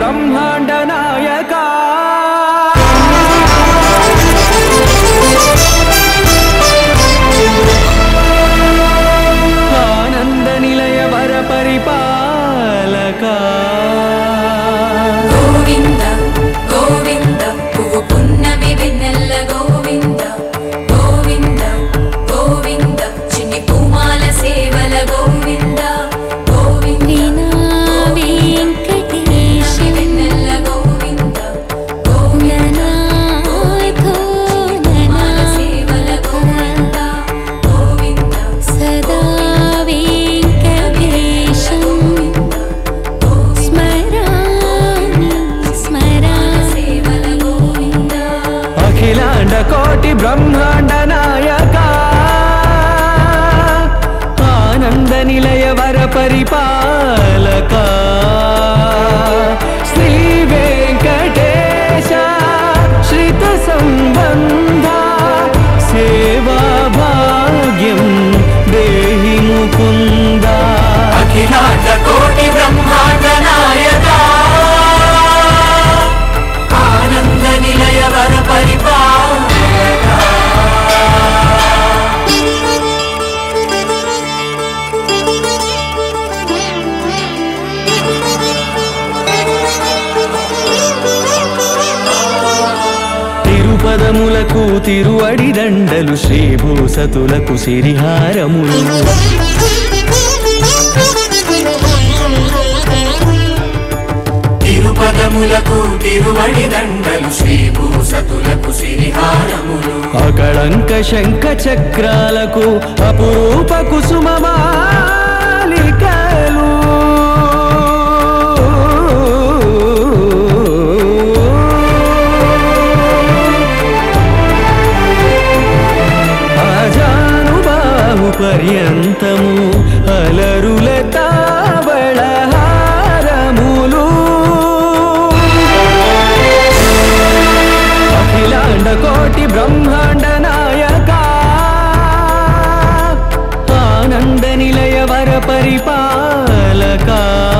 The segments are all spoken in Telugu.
బ్రహ్మాండ నాయక ఆనంద నిలయ వర పరిపాలక గోవింద గోవింద పువ్వు పున్నమి వెన్నెల్ల గోవింద గోవింద గోవింద చిన్ని పూమాల సేవల గోవింద గోవింద వెంకటేశ వెన్నెల్ల గోవింద గోవింద పూమాల సేవల గోవింద గోవింద సదా అఖిలాండ కోటి బ్రహ్మాండ నాయక ఆనంద నిలయ వర పరిపాలక శ్రీ వెంకటేశ శ్రిత సంబంధ సేవా భాగ్యం దేహి ముకుంద అఖిలాండ కోటి బ్రహ్మాండ నాయక ఆనంద నిలయ వర పరిపాలక తిరుపదములకు తిరువడి దండలు శ్రీభూసతులకు సిరిహారములు తిరుపదములకు తిరువడి దండలు శ్రీభూసతులకు సిరిహారములు అకళంక శంఖ చక్రాలకు అపురూప కుసుమమాలికలు ఆజానుబాహు పర్యంతము అలరుల తావళహారములు అఖిలాండ కోటి బ్రహ్మాండ నాయక ఆనంద నిలయ వర పరిపాలక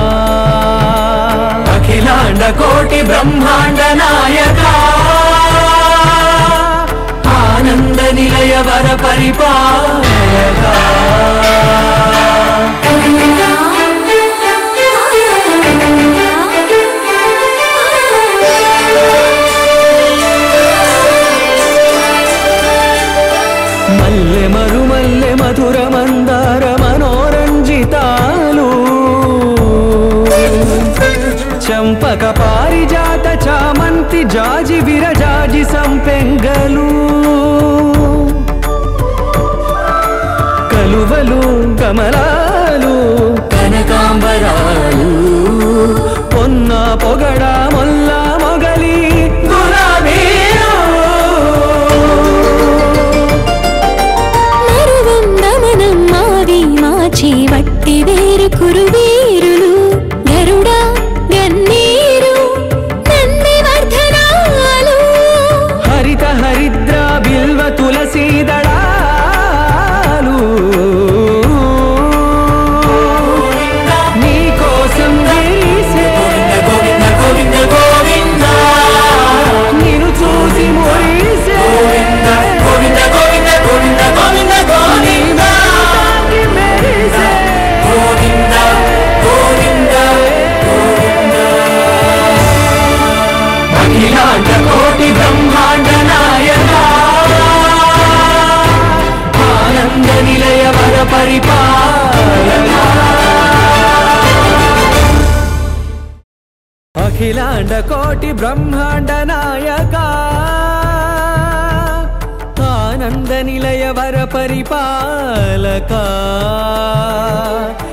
అఖిలాండ కోటి బ్రహ్మాండ నాయక ఆనంద నిలయ వర పరిపాలక మల్లె మరుమల్లె మధుర మందార మనోరంజితాలు చంపక పారిజాత చామంతి జాజి విరజాజి సంపెంగలు కలువలు కమలాలు కనకాంబరాలు పొన్న పొగడ మొల్ల మొగలి గులాబీలు మాచి వట్టి వేరు కురువీరులు గరుడ గన్నీరు నంది వర్ధనాలు హరిత హరిద్ర బిల్వ తులసీ దళాలు నీ కోసం విరిసే గోవింద గోవింద గోవింద నిన్ను చూసి మురిసే గోవింద గోవింద గోవింద గోవింద గోవింద గోవింద మెరిసే గోవింద గోవింద గోవింద అఖిలాండ కోటి బ్రహ్మాండ నాయక ఆనంద నిలయ వర పరిపాలక అఖిలాండ కోటి బ్రహ్మాండ నాయక ఆనంద నిలయ వర పరిపాలక